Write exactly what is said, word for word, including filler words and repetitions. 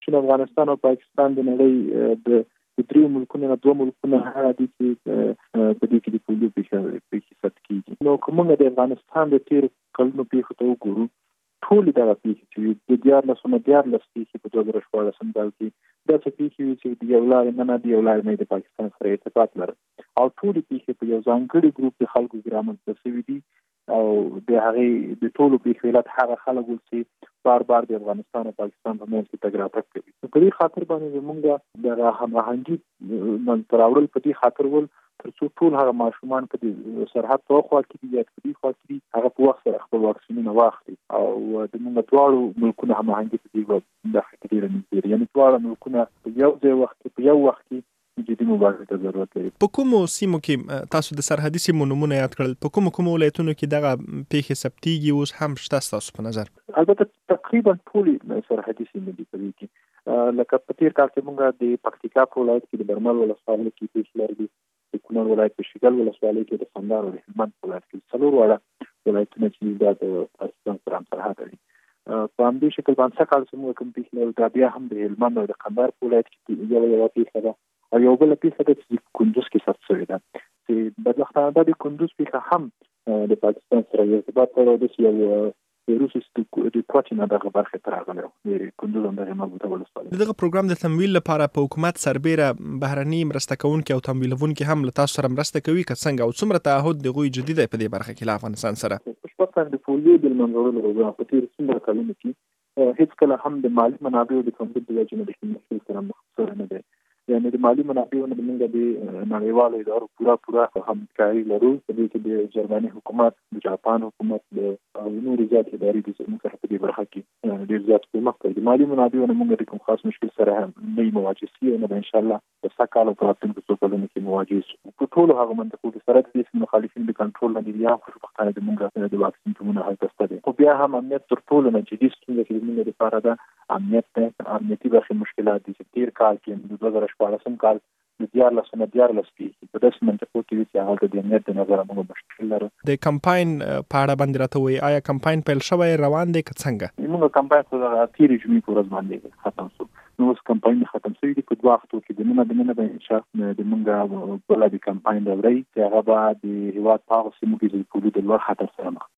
چین، افغانستان او پاکستان د نړۍ د درې ملکونو نه دوه ملکونه هغه دي چې په دې کې د پولیو پیښې ثبت کېږي. نو که موږ د افغانستان د تېرو کلونو پیښو ته وګورو، ټولې دغه پیښې چې د دیارلسو نه دیارلس پیښې په دوه زره شپاړسم کال کې داسې پیښې وې چې د یو لارې نه نه د یو لارې نه د پاکستان سره ارتباط لرل، او ټولې پیښې په یو ځانګړي ګروپ د خلکو کې رامنځته شوي دي، او د هغې د ټولو پیښو علت هغه خلک ول چې بار بار د افغانستان او پاکستان په منځ کې تګ راتګ کوي. نو په دې خاطر باندې زموږ دغه هماهنګي منځته راوړل په دې خاطر ول تر څو ټول هغه ماشومان په دې سرحد په خوا کې دي یا په دې خوا کې دي هغه په وخت سره خپل واکسینونه واخلي، او د موږ دواړو ملکونو هماهنګي په دې برخه کې ډېره نږدې ده. یعنې دواړه ملکونه په یو ځای وخت کې په یو وخت کې جدي مبارزې ته ضرورت لري. په کومو سیمو کې تاسو د سرحدي سیمو نومونه یاد کړل، په کومو کومو ولایتونو کې دغه پیښې ثبتېږي اوس هم شته ستاسو په نظر؟ البته تقریبا ټولې سرحدي سیمې دي په دې کې، لکه په تېر کال کې موږ د پکتیکا په ولایت کې د برمل ولسوالۍ کې پیښې لرلې، د کونړ ولایت په شیګل ولسوالۍ کې، د قندهار او د هلمند په ولایت کې څلور واړه ولایتونه چې دا د پاکستان سره همسرحده دي. په همدې شکل باندې څه کال چې موږ کوم پیښې لرو دا بیا هم د هلمند او د قندهار په ولایت کې یوه یوه پیښه ده، او یو بله پیښه ده چې کندوز کې ثبت شوې ده، چې بدبختانه دا د کندوز پیښه هم د پاکستان سره یو ارتباط لري، او داسې یو ویروس د کوټې نه دغه برخې ته راغلی و، د کندوز همدغې مربوطه ولسوالۍ. د دغه پروګرام د تمویل لپاره په حکومت سربیره بهرني مرسته کوونکي او تمویلونکي هم له تاسو سره مرسته کوي که څنګه، او څومره تعهد د هغوی جدي دی په دې برخه کې له افغانستان سره؟ په شپږ کال د پولیو د منځوړلو پروګرام په تېرو څومره کلونو کې هېڅکله هم د مالي منابعو د کمبود د وجې نه د کوم مشکل سره مخ شوی نه دی. یعنې د مالي منابعو نه موږ د نړیوالو ادارو پوره پوره همکاري لرو، په دې کې د جرمني حکومت، د جاپان حکومت، د نورو زیاتې ادارې دي چې موږ سره په دې برخه کې ډېر زیات کومک کوي. د مالي منابعو نه موږ د کوم خاص مشکل سره نه یو مواجه شوي، نه به انشاءالله د سږ کال او په راتلونکو څو کلونو کې مواجه شو. په ټولو هغو منطقو کې سره د دې مخالفین د کنټرول لاندې دي، هم خوشبختانه د موږ د واکسین ټیمونه هلته شته دي، خو بیا هم امنیت تر ټولو نه جدي ستونزه چې زموږ دپاره ده امنیت دی. امنیتي برخې مشکلات دي چې تېر کال کې د دوه زره شپاړسم کال د دیارلسو نه دیارلس پیښې په داسې منطقو کې وي چې هغلته د امنیت د نظره موږ مشکل لرو. د کمپاین په اړه باندې راته وایي، آیا کمپاین پیل شوی روان دی که څنګه؟ موږ کمپاین په دغه تېرې جمعې په ورځ باندې ختم شو. نو اوس کمپاین ختم شوي دي، په دوه هفتو کې دننه دننه به انشاء د موږ بله د کمپاین دوره وي چې هغه به د هېواد په هغو سیمو کې د پولیو د لوړ خطر سره مخ